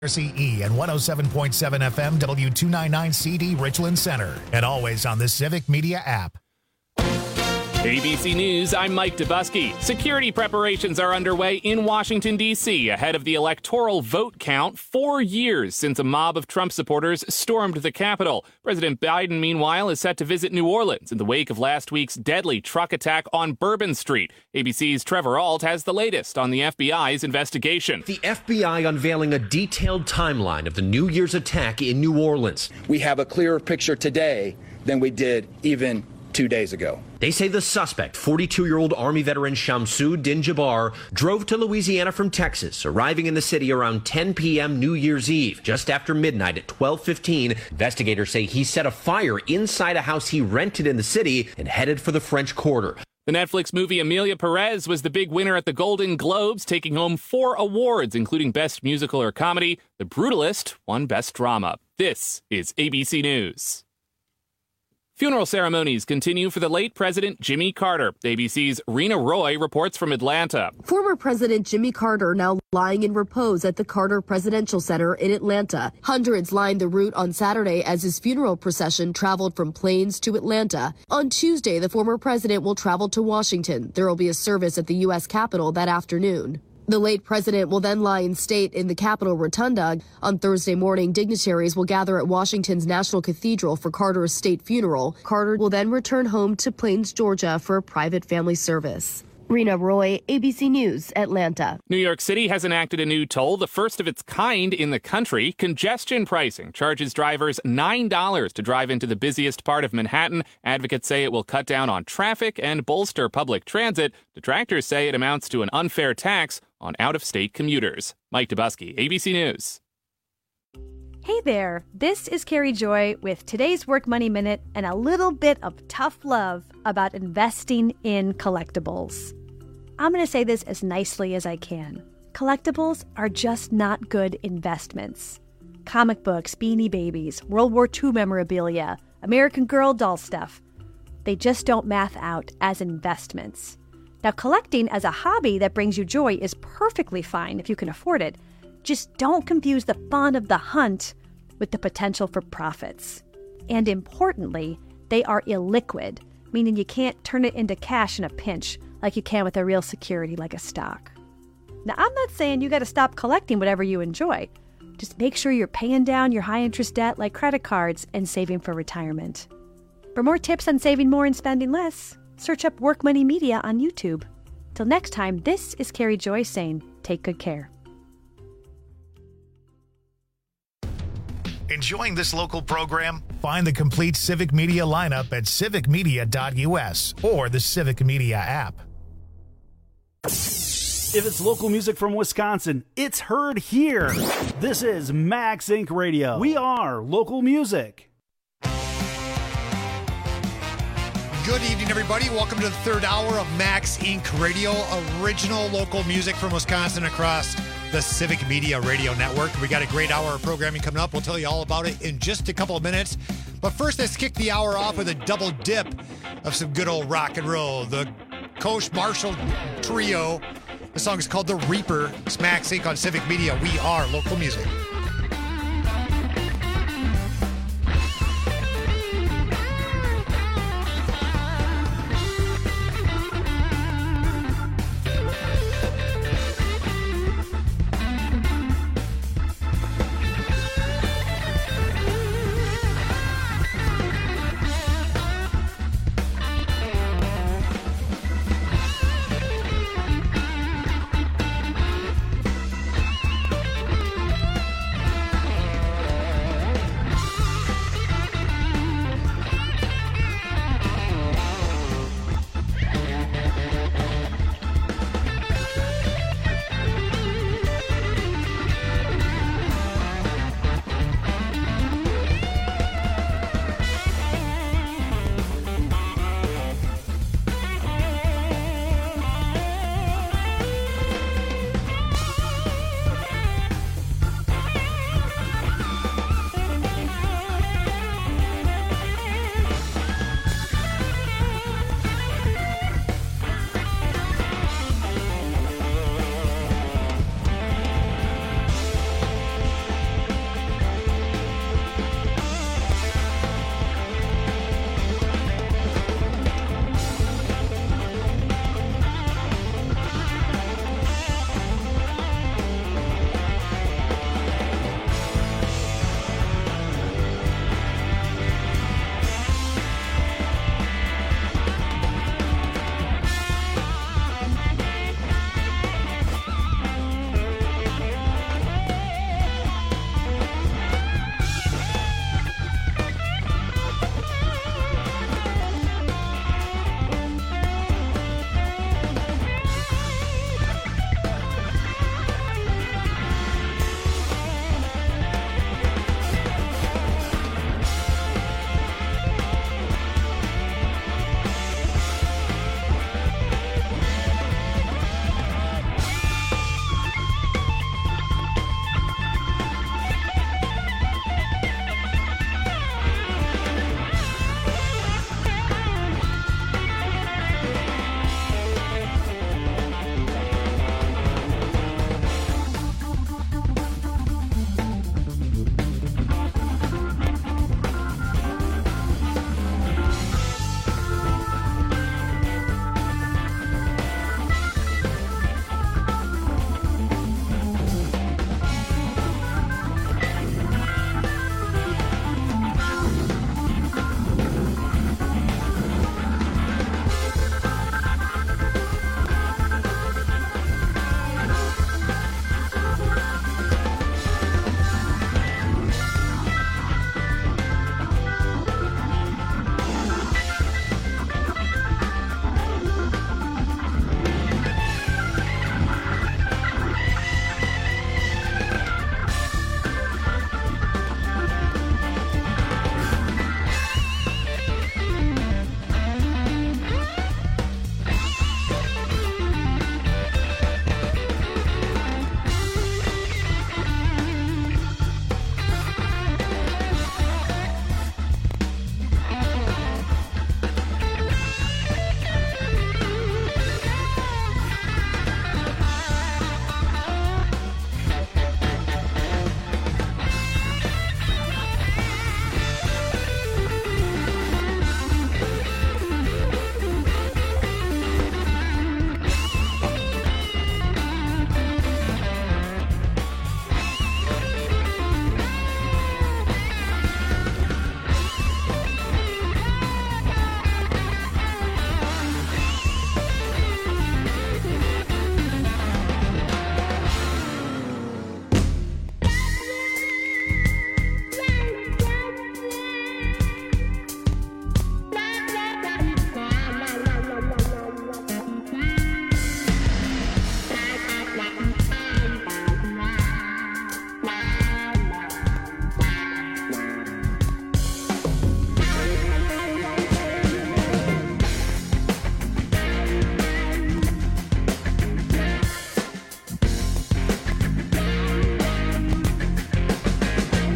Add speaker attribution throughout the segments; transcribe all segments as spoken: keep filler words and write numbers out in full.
Speaker 1: C E and one oh seven point seven F M W two ninety-nine C D Richland Center, and always on the Civic Media app.
Speaker 2: A B C News, I'm Mike Dubusky. Security preparations are underway in Washington, D C ahead of the electoral vote count, four years since a mob of Trump supporters stormed the Capitol. President Biden, meanwhile, is set to visit New Orleans in the wake of last week's deadly truck attack on Bourbon Street. A B C's Trevor Ault has the latest on the F B I's investigation.
Speaker 3: The F B I unveiling a detailed timeline of the New Year's attack in New Orleans.
Speaker 4: We have a clearer picture today than we did even two days ago.
Speaker 3: They say the suspect, forty-two-year-old Army veteran Shamsu Din Jabbar, drove to Louisiana from Texas, arriving in the city around ten p.m. New Year's Eve. Just after midnight at twelve fifteen, investigators say he set a fire inside a house he rented in the city and headed for the French Quarter.
Speaker 2: The Netflix movie Emilia Perez was the big winner at the Golden Globes, taking home four awards, including Best Musical or Comedy. The Brutalist won Best Drama. This is A B C News. Funeral ceremonies continue for the late President Jimmy Carter. A B C's Rena Roy reports from Atlanta.
Speaker 5: Former President Jimmy Carter now lying in repose at the Carter Presidential Center in Atlanta. Hundreds lined the route on Saturday as his funeral procession traveled from Plains to Atlanta. On Tuesday, the former president will travel to Washington. There will be a service at the U S Capitol that afternoon. The late president will then lie in state in the Capitol Rotunda. On Thursday morning, dignitaries will gather at Washington's National Cathedral for Carter's state funeral. Carter will then return home to Plains, Georgia for a private family service. Rena Roy, A B C News, Atlanta.
Speaker 2: New York City has enacted a new toll, the first of its kind in the country. Congestion pricing charges drivers nine dollars to drive into the busiest part of Manhattan. Advocates say it will cut down on traffic and bolster public transit. Detractors say it amounts to an unfair tax on out-of-state commuters. Mike Dubusky, A B C News.
Speaker 6: Hey there, this is Carrie Joy with today's Work Money Minute and a little bit of tough love about investing in collectibles. I'm going to say this as nicely as I can. Collectibles are just not good investments. Comic books, Beanie Babies, World War Two memorabilia, American Girl doll stuff. They just don't math out as investments. Now, collecting as a hobby that brings you joy is perfectly fine if you can afford it. Just don't confuse the fun of the hunt with the potential for profits. And importantly, they are illiquid, meaning you can't turn it into cash in a pinch like you can with a real security like a stock. Now, I'm not saying you got to stop collecting whatever you enjoy. Just make sure you're paying down your high-interest debt like credit cards and saving for retirement. For more tips on saving more and spending less, search up Work Money Media on YouTube. Till next time, this is Carrie Joy saying, take good care.
Speaker 1: Enjoying this local program? Find the complete Civic Media lineup at civic media dot U S or the Civic Media app.
Speaker 7: If it's local music from Wisconsin, it's heard here. This is Max Incorporated. Radio. We are local music.
Speaker 8: Good evening, everybody. Welcome to the third hour of Max Incorporated. Radio, original local music from Wisconsin across the Civic Media Radio Network. We got a great hour of programming coming up. We'll tell you all about it in just a couple of minutes. But first, let's kick the hour off with a double dip of some good old rock and roll. The Coach Marshall Trio. The song is called The Reaper. It's Max Incorporated on Civic Media. We are local music.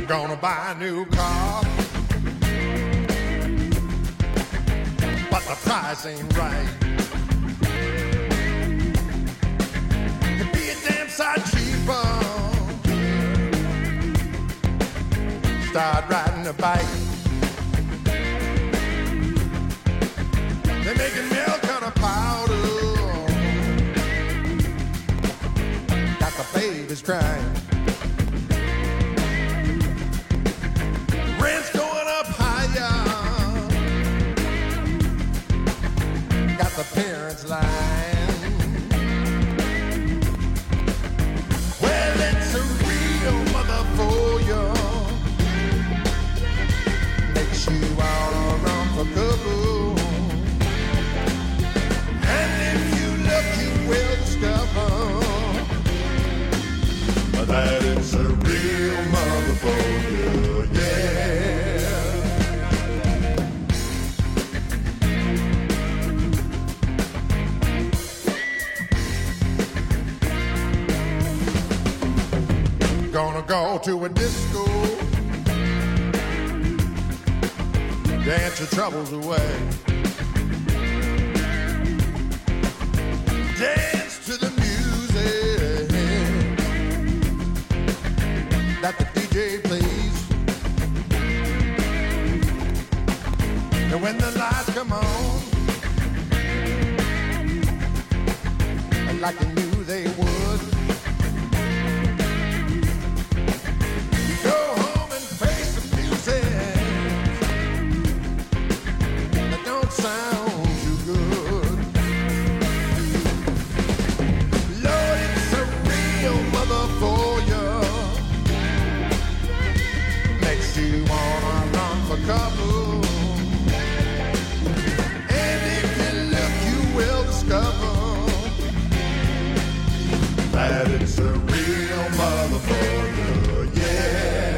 Speaker 9: Gonna buy a new car, but the price ain't right. It'd be a damn sight cheaper. Start riding a bike. They're making milk out of powder. Got the babies crying. Rent's going up higher. Got the parents lying. Well, it's a real mother for you. Makes you wanna run for cover. And if you look, you will discover that it's a real mother for you, yeah. Gonna go to a disco, dance your troubles away. Dance to the music that the D J plays. And when the lights come on, like you knew they would, you go home and face the music that don't sound too good. Lord, it's a real mother for you. Makes you wanna run for cover. And if you look, you will discover that it's a real mother for you, yeah.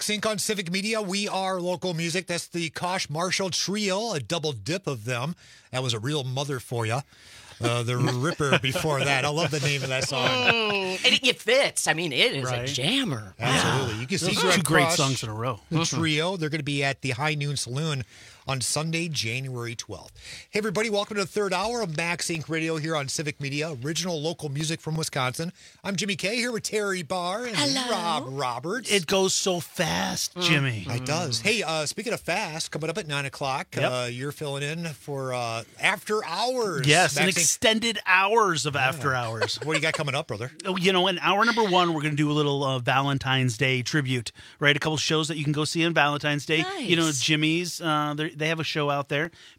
Speaker 8: Max Inc on Civic Media. We are local music. That's the Kosh Marshall Trio, a double dip of them. That was a real mother for you. Uh, the Ripper before that. I love the name of that song.
Speaker 10: Mm, it, it fits. I mean, it is
Speaker 7: Right.
Speaker 10: a jammer.
Speaker 8: Absolutely. You can see
Speaker 7: Those
Speaker 8: Greg
Speaker 7: two great
Speaker 8: Kosh,
Speaker 7: songs in a row.
Speaker 8: the trio. They're going to be at the High Noon Saloon on Sunday, January twelfth. Hey, everybody. Welcome to the third hour of Max Inc Radio here on Civic Media, original local music from Wisconsin. I'm Jimmy K here with Terry Barr and
Speaker 10: Hello.
Speaker 8: Rob Roberts.
Speaker 7: It goes so fast, Jimmy.
Speaker 8: It does. Hey, uh, speaking of fast, coming up at nine o'clock,
Speaker 7: Yep.
Speaker 8: uh, you're filling in for uh, After Hours.
Speaker 7: Yes, an
Speaker 8: Max Inc.
Speaker 7: extended hours of after hours.
Speaker 8: What do you got coming up, brother?
Speaker 7: Oh, you know, in hour number one, we're going to do a little uh, Valentine's Day tribute, right? A couple shows that you can go see on Valentine's Day.
Speaker 10: Nice.
Speaker 7: You know, Jimmy's, uh, they're- they have a show out there.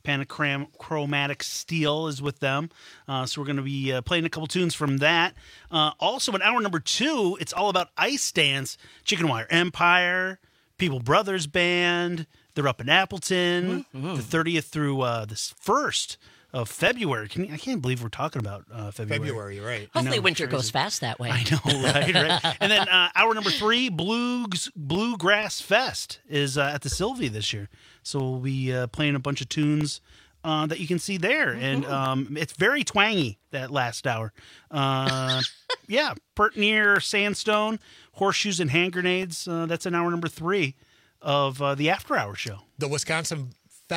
Speaker 7: Panachromatic Steel is with them. Uh, so we're going to be uh, playing a couple tunes from that. Uh, also, in hour number two, it's all about Ice Dance, Chicken Wire Empire, People Brothers Band. They're up in Appleton,
Speaker 10: Mm-hmm.
Speaker 7: the thirtieth through uh, the first of February. Can you, I can't believe we're talking about uh, February.
Speaker 8: February, right.
Speaker 10: Hopefully,
Speaker 7: know,
Speaker 10: winter
Speaker 7: crazy.
Speaker 10: goes fast that way.
Speaker 7: I know, right? right. And then uh, hour number three, Blues Bluegrass Fest is uh, at the Sylvie this year. So we'll be uh, playing a bunch of tunes uh, that you can see there, and um, it's very twangy that last hour. Uh, yeah, Pert Near Sandstone, Horseshoes and Hand Grenades. Uh, that's in hour number three of uh, the After Hour show.
Speaker 8: The Wisconsin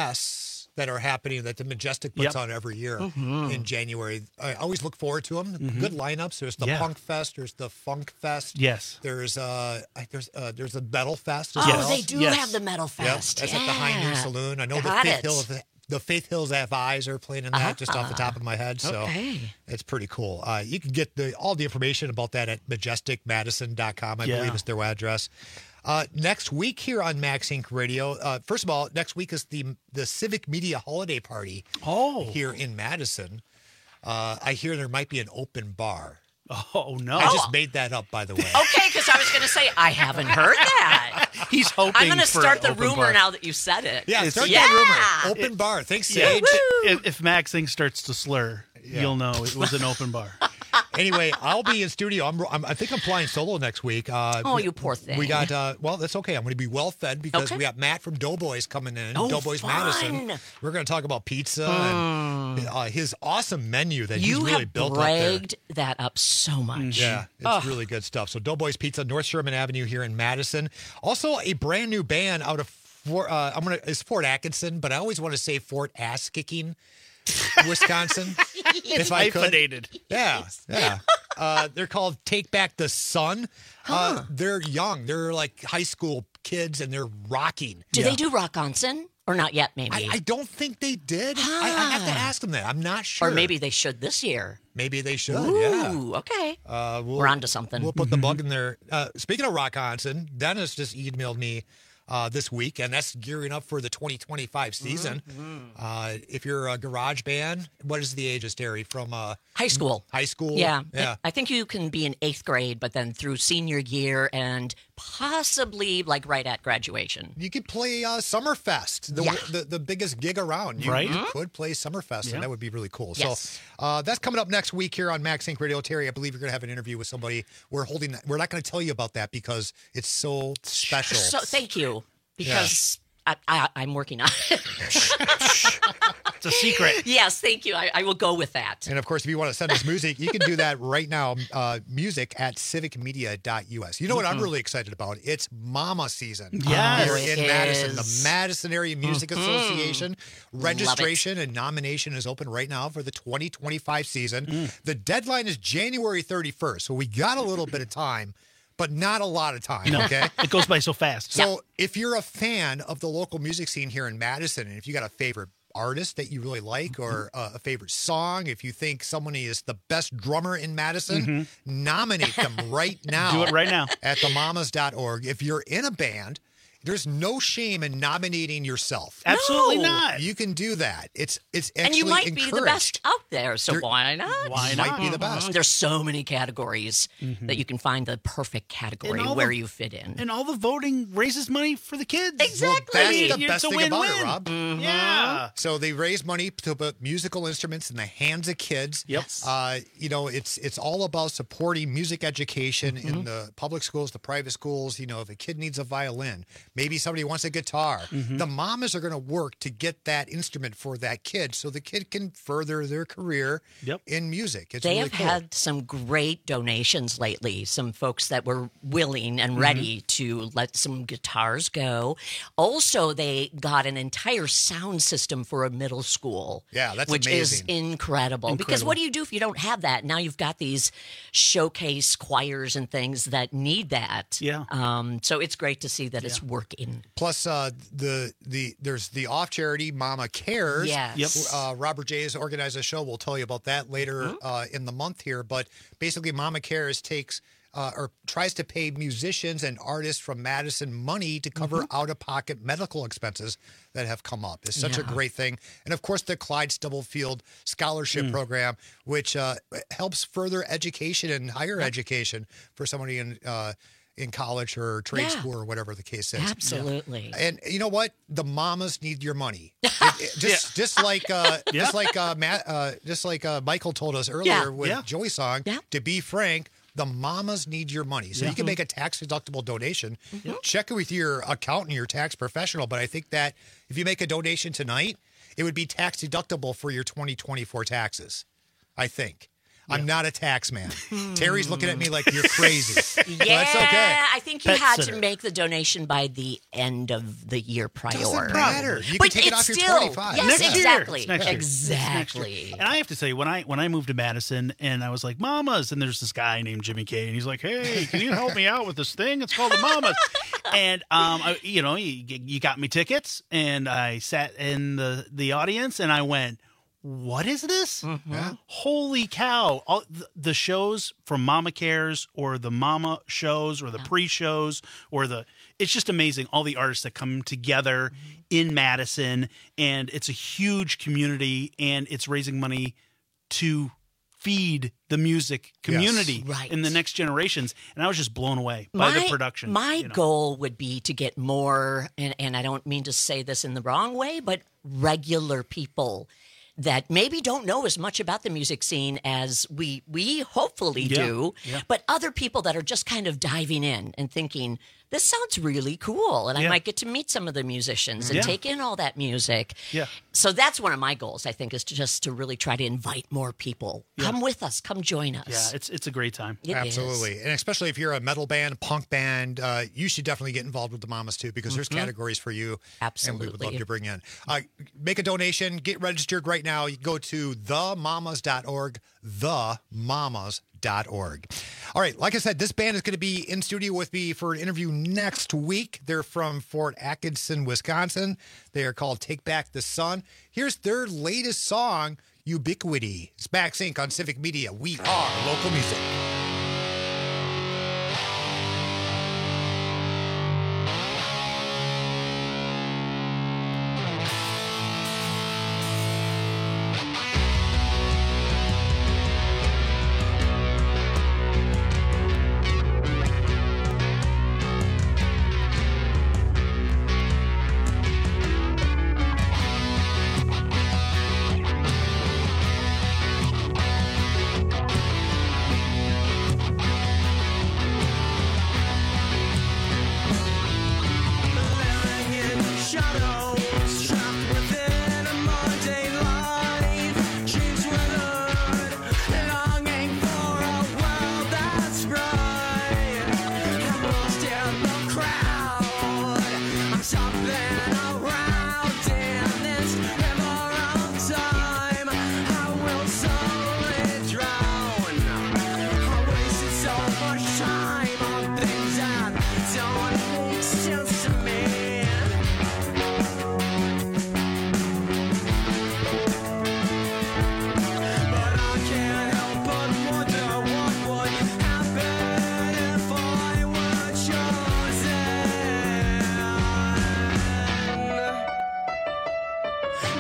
Speaker 8: fests that are happening that the Majestic puts
Speaker 7: Yep.
Speaker 8: on every year in January. I always look forward to them. Good lineups. There's the
Speaker 7: Yeah.
Speaker 8: Punk Fest. There's the Funk Fest.
Speaker 7: Yes.
Speaker 8: There's uh, I- there's uh, there's a Metal Fest as
Speaker 10: Oh,
Speaker 8: well.
Speaker 10: they do
Speaker 7: Yes.
Speaker 10: have the Metal
Speaker 8: Yep,
Speaker 10: Fest.
Speaker 8: that's at the High Noon
Speaker 10: Yeah.
Speaker 8: Saloon. I know the
Speaker 10: Got
Speaker 8: Faith
Speaker 10: it.
Speaker 8: Hills, the Faith Hills Have Eyes are playing in that just off the top of my head. So
Speaker 10: Okay.
Speaker 8: it's pretty cool. Uh, you can get the all the information about that at majestic madison dot com. I
Speaker 7: Yeah.
Speaker 8: believe is their address. Uh, next week here on Max Inc Radio. Uh, first of all, next week is the the Civic Media Holiday Party
Speaker 7: Oh.
Speaker 8: here in Madison. Uh, I hear there might be an open bar.
Speaker 7: Oh, no.
Speaker 8: I just made that up, by the way.
Speaker 10: Okay, because I was going to say, I haven't heard that.
Speaker 7: He's hoping
Speaker 10: I'm going to
Speaker 7: for
Speaker 10: start
Speaker 7: an
Speaker 10: the
Speaker 7: open
Speaker 10: rumor
Speaker 7: bar.
Speaker 10: now that you said it.
Speaker 8: Yeah,
Speaker 7: It's-
Speaker 8: start
Speaker 10: yeah.
Speaker 8: that rumor. Open bar. Thanks,
Speaker 7: Yeah.
Speaker 8: Sage.
Speaker 7: If, if Max Inc starts to slur, you'll know it was an open bar.
Speaker 8: Anyway, I'll be in studio. I'm, I'm, I think I'm flying solo next week. Uh,
Speaker 10: Oh, you poor thing.
Speaker 8: We got, uh, well, that's okay. I'm going to be well fed because
Speaker 10: Okay.
Speaker 8: we got Matt from Doughboys coming in.
Speaker 10: Oh,
Speaker 8: Doughboys
Speaker 10: fun.
Speaker 8: Madison. We're going to talk about pizza and uh, his awesome menu that
Speaker 10: You
Speaker 8: he's really
Speaker 10: have
Speaker 8: built up there.
Speaker 10: bragged that up so much.
Speaker 8: Yeah, it's really good stuff. So Doughboys Pizza, North Sherman Avenue here in Madison. Also, a brand new band out of Fort, uh, I'm gonna it's Fort Atkinson, but I always want to say Fort Ass Kicking, Wisconsin. if I could.
Speaker 7: Hyphenated.
Speaker 8: Yeah, yeah. Uh, they're called Take Back the Sun. Uh, they're young. They're like high school kids, and they're rocking.
Speaker 10: Do they do Rockonson? Or not yet, maybe?
Speaker 8: I, I don't think they did. I, I have to ask them that. I'm not sure.
Speaker 10: Or maybe they should this year.
Speaker 8: Maybe they should.
Speaker 10: Ooh,
Speaker 8: Yeah.
Speaker 10: okay.
Speaker 8: Uh, we'll,
Speaker 10: We're onto something.
Speaker 8: We'll put the bug in there. Uh, speaking of Rockonson, Dennis just emailed me uh, this week, and that's gearing up for the twenty twenty-five season. Uh, if you're a garage band, what is the ages, Terry? From uh,
Speaker 10: High school.
Speaker 8: high school?
Speaker 10: Yeah.
Speaker 8: Yeah.
Speaker 10: I think you can be in eighth grade, but then through senior year and possibly like right at graduation.
Speaker 8: You could play uh, Summerfest, the,
Speaker 10: Yeah.
Speaker 8: the the biggest gig around. You,
Speaker 7: Right.
Speaker 8: you could play Summerfest,
Speaker 7: Yeah.
Speaker 8: and that would be really cool.
Speaker 10: Yes.
Speaker 8: So uh, that's coming up next week here on Max Inc Radio. Terry, I believe you're going to have an interview with somebody. We're holding. We're not going to tell you about that because it's so special.
Speaker 10: So thank you, because I, I, I'm working on it.
Speaker 7: It's a secret.
Speaker 10: Yes, thank you. I, I will go with that.
Speaker 8: And of course, if you want to send us music, you can do that right now. Uh, music at civic media dot u s. You know what I'm really excited about? It's Mama season.
Speaker 7: Yes.
Speaker 8: Here
Speaker 10: It
Speaker 8: in Madison, the
Speaker 10: is.
Speaker 8: Madison Area Music Association.
Speaker 10: Love
Speaker 8: Registration and nomination is open right now for the twenty twenty-five season. The deadline is January thirty-first, so we got a little bit of time, but not a lot of time.
Speaker 7: No,
Speaker 8: Okay.
Speaker 7: it goes by so fast.
Speaker 8: So if you're a fan of the local music scene here in Madison, and if you got a favorite artist that you really like or uh, a favorite song, if you think someone is the best drummer in Madison, nominate them right now.
Speaker 7: Do it right now.
Speaker 8: At the mamas dot org. If you're in a band, there's no shame in nominating yourself.
Speaker 7: Absolutely
Speaker 10: No.
Speaker 7: not.
Speaker 8: You can do that. It's it's actually
Speaker 10: And you might
Speaker 8: encouraged.
Speaker 10: be the best out there, so
Speaker 8: You're-
Speaker 10: why not?
Speaker 7: Why
Speaker 8: You might
Speaker 7: not?
Speaker 8: be the best.
Speaker 10: There's so many categories that you can find the perfect category
Speaker 7: And all
Speaker 10: where
Speaker 7: the-
Speaker 10: you fit in.
Speaker 7: And all the voting raises money for the kids.
Speaker 10: Exactly.
Speaker 8: Well, that's the
Speaker 7: It's
Speaker 8: best
Speaker 7: a
Speaker 8: thing about it,
Speaker 7: win-win.
Speaker 8: Rob.
Speaker 7: Yeah.
Speaker 8: So they raise money to put musical instruments in the hands of kids.
Speaker 7: Yep.
Speaker 8: Uh, you know, it's it's all about supporting music education
Speaker 7: Mm-hmm.
Speaker 8: in the public schools, the private schools. You know, if a kid needs a violin, maybe somebody wants a guitar,
Speaker 7: Mm-hmm.
Speaker 8: the mamas are going to work to get that instrument for that kid, so the kid can further their career
Speaker 7: Yep.
Speaker 8: in music. It's
Speaker 10: They
Speaker 8: really
Speaker 10: have
Speaker 8: cool.
Speaker 10: had some great donations lately. Some folks that were willing
Speaker 8: Mm-hmm.
Speaker 10: and ready to let some guitars go. Also, they got an entire sound system for a middle school.
Speaker 8: Yeah, that's
Speaker 10: which is
Speaker 8: amazing.
Speaker 10: incredible. Because what do you do if you don't have that? Now you've got these showcase choirs and things that need that.
Speaker 7: Yeah.
Speaker 10: Um, so it's great to see that it's working.
Speaker 8: Plus, uh, the the there's the off charity Mama Cares.
Speaker 10: Yes.
Speaker 7: Yep.
Speaker 8: Uh, Robert J has organized a show. We'll tell you about that later uh, in the month here. But basically, Mama Cares takes uh, or tries to pay musicians and artists from Madison money to cover out of pocket medical expenses that have come up. It's such a
Speaker 10: Yeah.
Speaker 8: great thing. And of course, the Clyde Stubblefield Scholarship Program, which uh, helps further education and higher education for somebody in. Uh, in college or trade
Speaker 10: Yeah.
Speaker 8: school or whatever the case is.
Speaker 10: Absolutely.
Speaker 8: And you know what? The mamas need your money. It- it- just, just like, uh,
Speaker 7: Yeah.
Speaker 8: just like, uh, Matt, uh, just like uh, Michael told us earlier
Speaker 10: Yeah.
Speaker 8: with
Speaker 7: Yeah.
Speaker 8: Joey's song.
Speaker 10: Yeah.
Speaker 8: To be frank, the mamas need your money, so you can make a tax deductible donation. Check it with your accountant, your tax professional. But I think that if you make a donation tonight, it would be tax deductible for your twenty twenty-four taxes. I think. I'm not a tax man. Terry's looking at me like you're crazy.
Speaker 10: Yeah,
Speaker 8: Well, that's okay.
Speaker 10: I think you
Speaker 7: Pet
Speaker 10: had
Speaker 7: sitter.
Speaker 10: to make the donation by the end of the year prior.
Speaker 8: Doesn't matter. You can
Speaker 10: but
Speaker 8: take it
Speaker 10: it's
Speaker 8: off your
Speaker 10: still,
Speaker 8: twenty-five.
Speaker 10: Yes,
Speaker 7: Next year.
Speaker 10: exactly.
Speaker 7: It's next year. It's next year.
Speaker 10: Exactly.
Speaker 7: And I have to say, when I when I moved to Madison, and I was like, "Mamas," and there's this guy named Jimmy K, and he's like, "Hey, can you help me out with this thing? It's called the Mamas." And um, I, you know, you, you got me tickets, and I sat in the the audience, and I went, "What is this?
Speaker 8: Yeah.
Speaker 7: Holy cow!" All the, the shows from Mama Cares, or the Mama shows, or the pre-shows, or the it's just amazing. All the artists that come together in Madison, and it's a huge community, and it's raising money to feed the music community
Speaker 10: Right.
Speaker 7: in the next generations. And I was just blown away by the production.
Speaker 10: My
Speaker 7: you know.
Speaker 10: goal would be to get more, and, and I don't mean to say this in the wrong way, but regular people that maybe don't know as much about the music scene as we we hopefully
Speaker 7: Yeah,
Speaker 10: do,
Speaker 7: yeah.
Speaker 10: but other people that are just kind of diving in and thinking, this sounds really cool, and I
Speaker 7: Yeah.
Speaker 10: might get to meet some of the musicians and
Speaker 7: Yeah.
Speaker 10: take in all that music.
Speaker 7: Yeah.
Speaker 10: So that's one of my goals, I think, is to just to really try to invite more people. Come with us. Come join us.
Speaker 7: Yeah, it's it's a great time.
Speaker 10: It is.
Speaker 8: Absolutely. And especially if you're a metal band, punk band, uh, you should definitely get involved with the Mamas too, because there's categories for you. And we would love
Speaker 10: Absolutely.
Speaker 8: to bring in. Uh, make a donation, get registered right now. You go to the mamas dot org, the mamas dot org. All right, like I said, this band is going to be in studio with me for an interview next week. They're from Fort Atkinson, Wisconsin. They are called Take Back the Sun. Here's their latest song, Ubiquity. It's Max Inc on Civic Media. We are local music.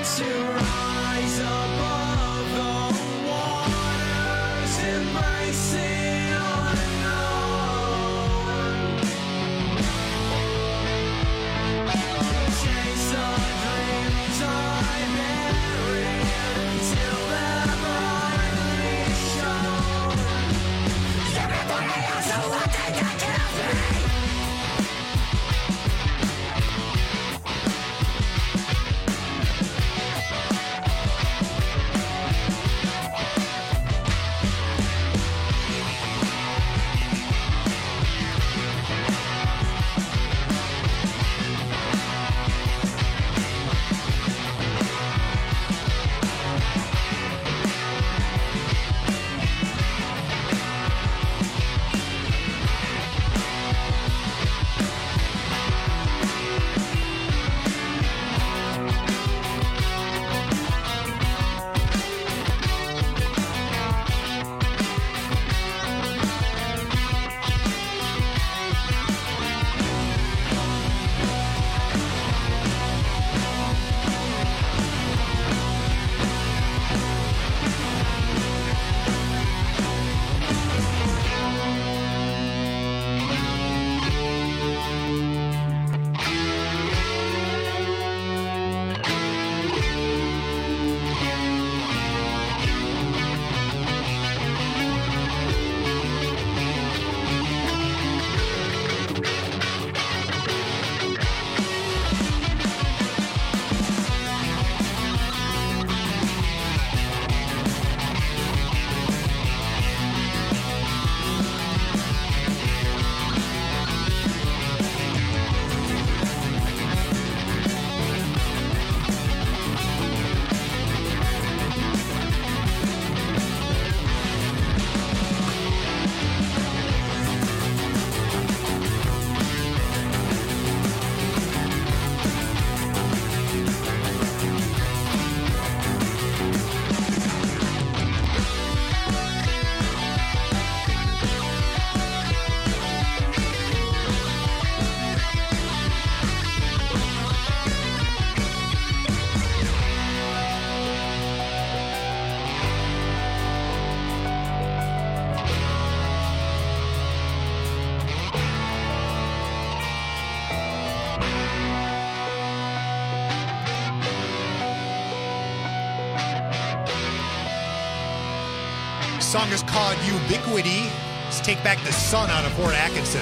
Speaker 8: Song is called Ubiquity. Let's take back the sun out of Fort Atkinson.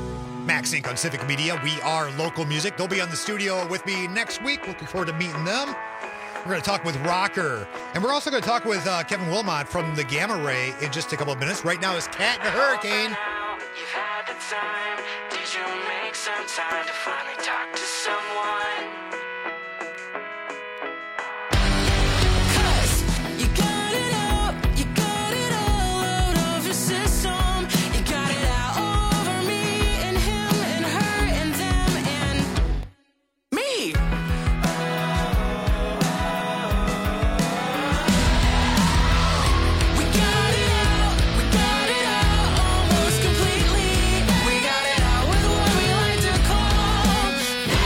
Speaker 8: Max Inc on Civic Media. We are local music. They'll be on the studio with me next week. Looking forward to meeting them. We're going to talk with Rocker. And we're also going to talk with uh, Kevin Wilmot from the Gamma Ray in just a couple of minutes. Right now is Cat and the Hurricane.
Speaker 11: You've had the time. Did you make some time to finally talk to someone?
Speaker 12: Completely, we got it out with what we like to call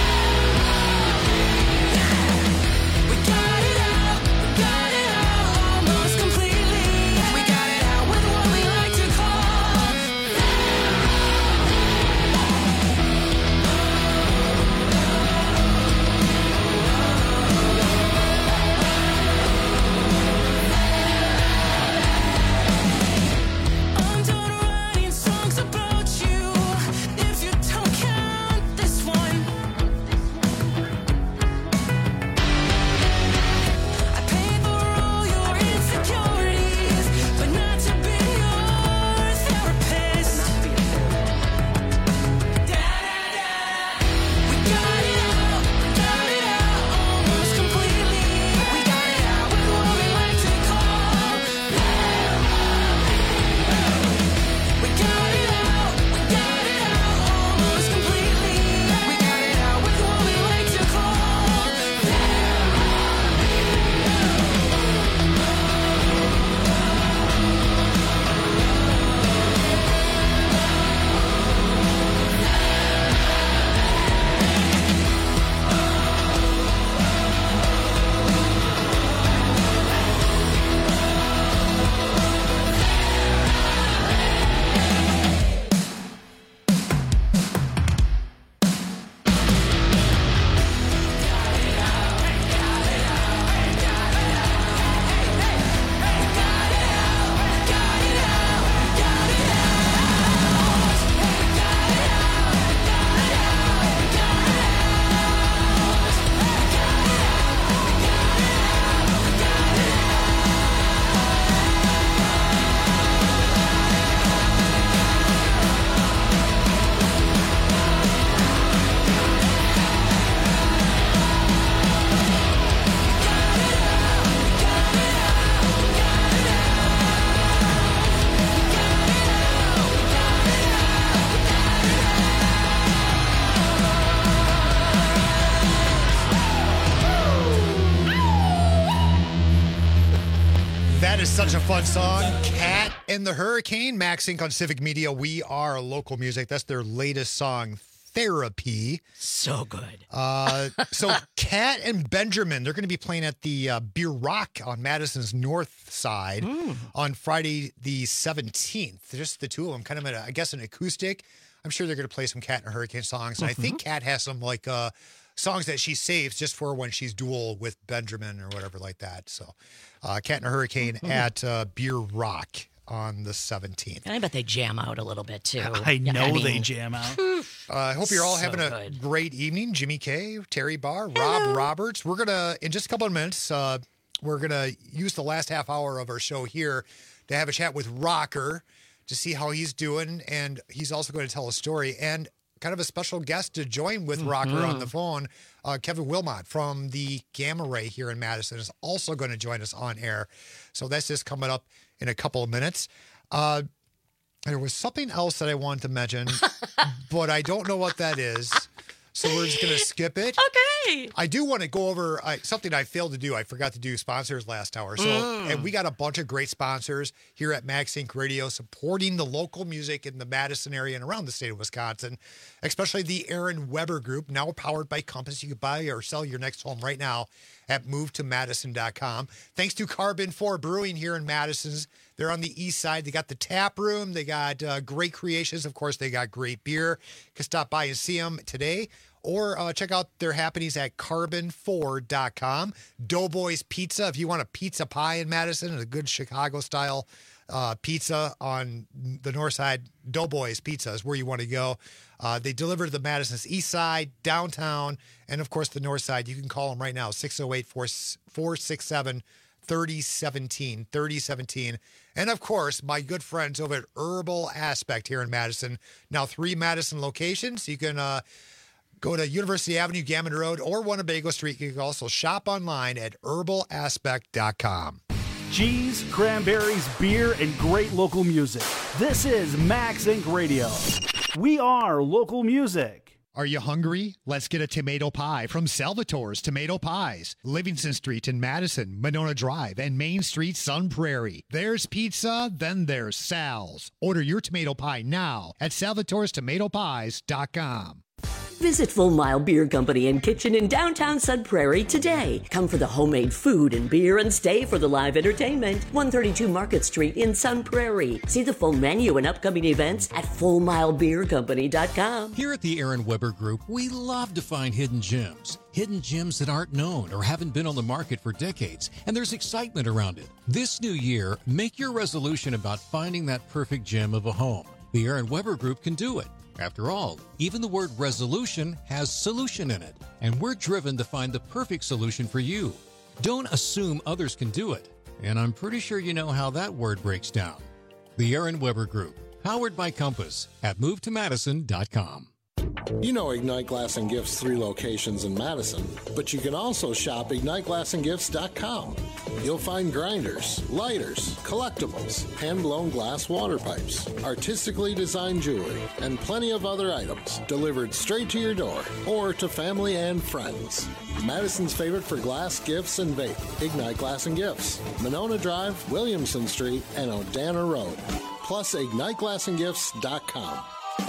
Speaker 8: That is such a fun song. Cat and the Hurricane, Max Inc on Civic Media. We are local music. That's their latest song, Therapy.
Speaker 10: So good.
Speaker 8: Uh, so Cat and Benjamin, they're going to be playing at the uh, Beer Rock on Madison's north side mm. on Friday the seventeenth. Just the two of them, kind of, a, I guess, an acoustic. I'm sure they're going to play some Cat and Hurricane songs. And mm-hmm. I think Cat has some, like, uh, songs that she saves just for when she's dual with Benjamin or whatever like that. So uh, Cat and Hurricane mm-hmm. at uh, Beer Rock on the seventeenth.
Speaker 10: And I bet they jam out a little bit, too.
Speaker 7: I know I mean, they jam out.
Speaker 8: uh, I hope you're all
Speaker 10: so
Speaker 8: having a
Speaker 10: good.
Speaker 8: great evening. Jimmy K, Terry Barr, Rob
Speaker 10: Hello.
Speaker 8: Roberts. We're going to, in just a couple of minutes, uh, we're going to use the last half hour of our show here to have a chat with Rocker to see how he's doing. And he's also going to tell a story. And kind of a special guest to join with mm-hmm. Rocker on the phone. Uh, Kevin Wilmot from the Gamma Ray here in Madison is also going to join us on air. So that's just coming up in a couple of minutes. Uh, there was something else that I wanted to mention, but I don't know what that is. So we're just going to skip it.
Speaker 10: Okay.
Speaker 8: I do want to go over uh, something I failed to do. I forgot to do sponsors last hour. So, mm. and we got a bunch of great sponsors here at Max Inc Radio supporting the local music in the Madison area and around the state of Wisconsin, especially the Aaron Weber Group, now powered by Compass. You can buy or sell your next home right now at move to madison dot com. Thanks to Carbon four Brewing here in Madison. They're on the east side. They got the tap room. They got uh, great creations. Of course, they got great beer. You can stop by and see them today. Or uh, check out their happenings at carbon four dot com. Doughboys Pizza, if you want a pizza pie in Madison, a good Chicago-style uh, pizza on the north side, Doughboys Pizza is where you want to go. Uh, they deliver to the Madison's east side, downtown, and, of course, the north side. You can call them right now, six oh eight, four six seven, three oh one seven, three oh one seven. And, of course, my good friends over at Herbal Aspect here in Madison. Now, three Madison locations. You can... Uh, Go to University Avenue, Gammon Road, or Winnebago Street. You can also shop online at herbal aspect dot com.
Speaker 12: Cheese, cranberries, beer, and great local music. This is Max Inc Radio. We are local music.
Speaker 8: Are you hungry? Let's get a tomato pie from Salvatore's Tomato Pies. Livingston Street in Madison, Monona Drive, and Main Street, Sun Prairie. There's pizza, then there's Sal's. Order your tomato pie now at salvatores tomato pies dot com.
Speaker 13: Visit Full Mile Beer Company and Kitchen in downtown Sun Prairie today. Come for the homemade food and beer and stay for the live entertainment. one thirty-two Market Street in Sun Prairie. See the full menu and upcoming events at full mile beer company dot com.
Speaker 14: Here at the Aaron Weber Group, we love to find hidden gems. Hidden gems that aren't known or haven't been on the market for decades, and there's excitement around it. This new year, make your resolution about finding that perfect gem of a home. The Aaron Weber Group can do it. After all, even the word resolution has solution in it, and we're driven to find the perfect solution for you. Don't assume others can do it, and I'm pretty sure you know how that word breaks down. The Aaron Weber Group, powered by Compass at move to madison dot com.
Speaker 15: You know Ignite Glass and Gifts' three locations in Madison, but you can also shop ignite glass and gifts dot com. You'll find grinders, lighters, collectibles, hand-blown glass water pipes, artistically designed jewelry, and plenty of other items delivered straight to your door or to family and friends. Madison's favorite for glass, gifts, and vape, Ignite Glass and Gifts, Monona Drive, Williamson Street, and Odana Road. Plus, ignite glass and gifts dot com.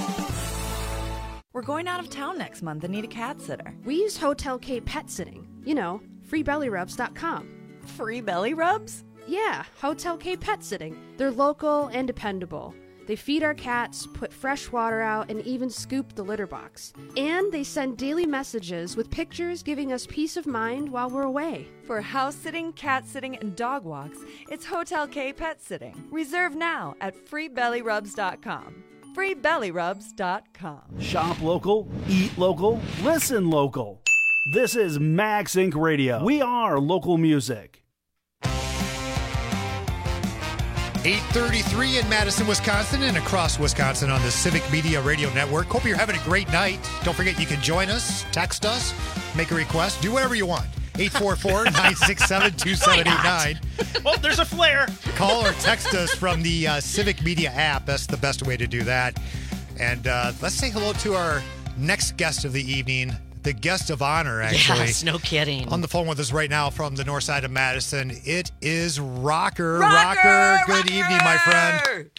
Speaker 16: We're going out of town next month and need a cat sitter.
Speaker 17: We use Hotel K Pet Sitting. You know, free belly rubs dot com.
Speaker 16: Free belly rubs?
Speaker 17: Yeah, Hotel K Pet Sitting. They're local and dependable. They feed our cats, put fresh water out, and even scoop the litter box. And they send daily messages with pictures giving us peace of mind while we're away.
Speaker 16: For house sitting, cat sitting, and dog walks, it's Hotel K Pet Sitting. Reserve now at free belly rubs dot com. free belly rubs dot com.
Speaker 12: Shop local, eat local, listen local. This is Max Inc Radio. We are local music.
Speaker 8: eight thirty-three in Madison, Wisconsin, and across Wisconsin on the Civic Media Radio Network. Hope you're having a great night. Don't forget you can join us, text us, make a request, do whatever you want. eight four four, nine six seven, two seven eight nine.
Speaker 7: Oh, there's a flare.
Speaker 8: Call or text us from the uh, Civic Media app. That's the best way to do that. And uh, let's say hello to our next guest of the evening. the guest of honor, actually.
Speaker 10: Yes, no kidding.
Speaker 8: On the phone with us right now from the north side of Madison, it is Rocker.
Speaker 10: Rocker,
Speaker 8: Rocker, good
Speaker 10: Rocker!
Speaker 8: evening, my friend.